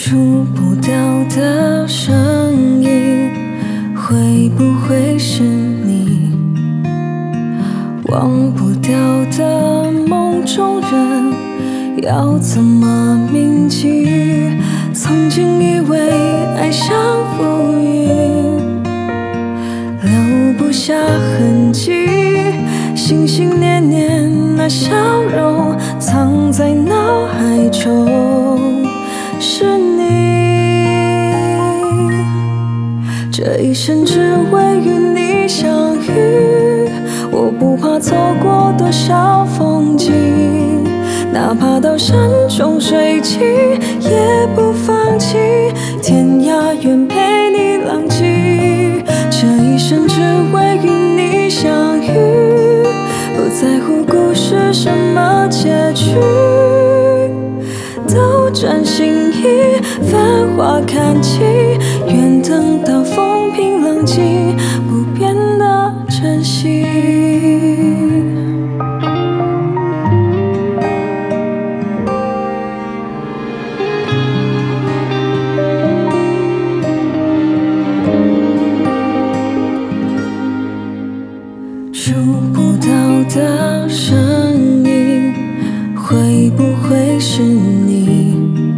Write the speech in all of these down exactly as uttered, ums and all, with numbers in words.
触不到的声音，会不会是你？忘不掉的梦中人，要怎么铭记？曾经以为爱像浮云，留不下痕迹，心心念念那笑容，藏在脑海中。是你，这一生只为与你相遇，我不怕错过多少风景，哪怕到山穷水尽也不放弃，天涯愿陪你浪迹。这一生只为与你相遇，不在乎故事什么结局，都转心意，繁华看尽，愿等到风平浪静，不变的珍惜。触不到的声音，会不会是你？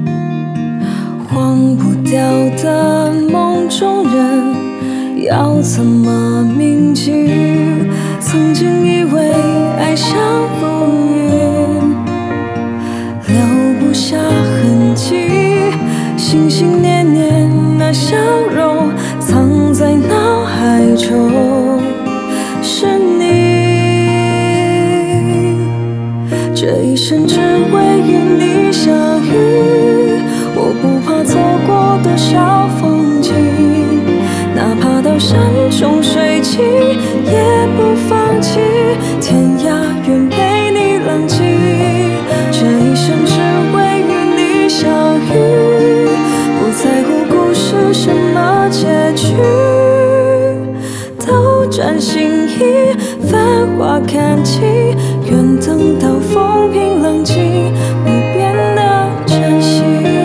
忘不掉的梦中人，要怎么铭记？曾经以为爱像浮云，留不下痕迹，心心念念那笑容，藏在脑海中。是你，这一生只为与你相遇，我不怕错过多少风景，哪怕到山穷水尽也不放弃，天涯愿陪你浪迹。这一生只为与你相遇，不在乎故事什么结局，都转心意，繁华看尽，愿等到风平浪静，不变的珍惜。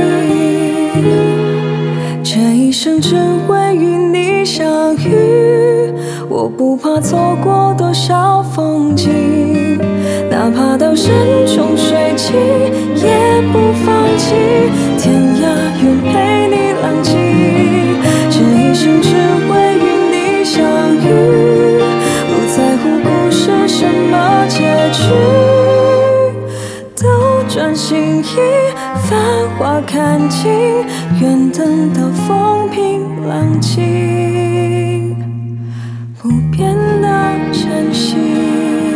这一生只为与你相遇，我不怕错过多少风景，哪怕到山穷水尽也不放弃，天涯愿陪你浪迹。这一生只为与你相遇，不在乎故事什么结局，都转心意，繁华看尽，愿等到风平浪静，不变的珍惜。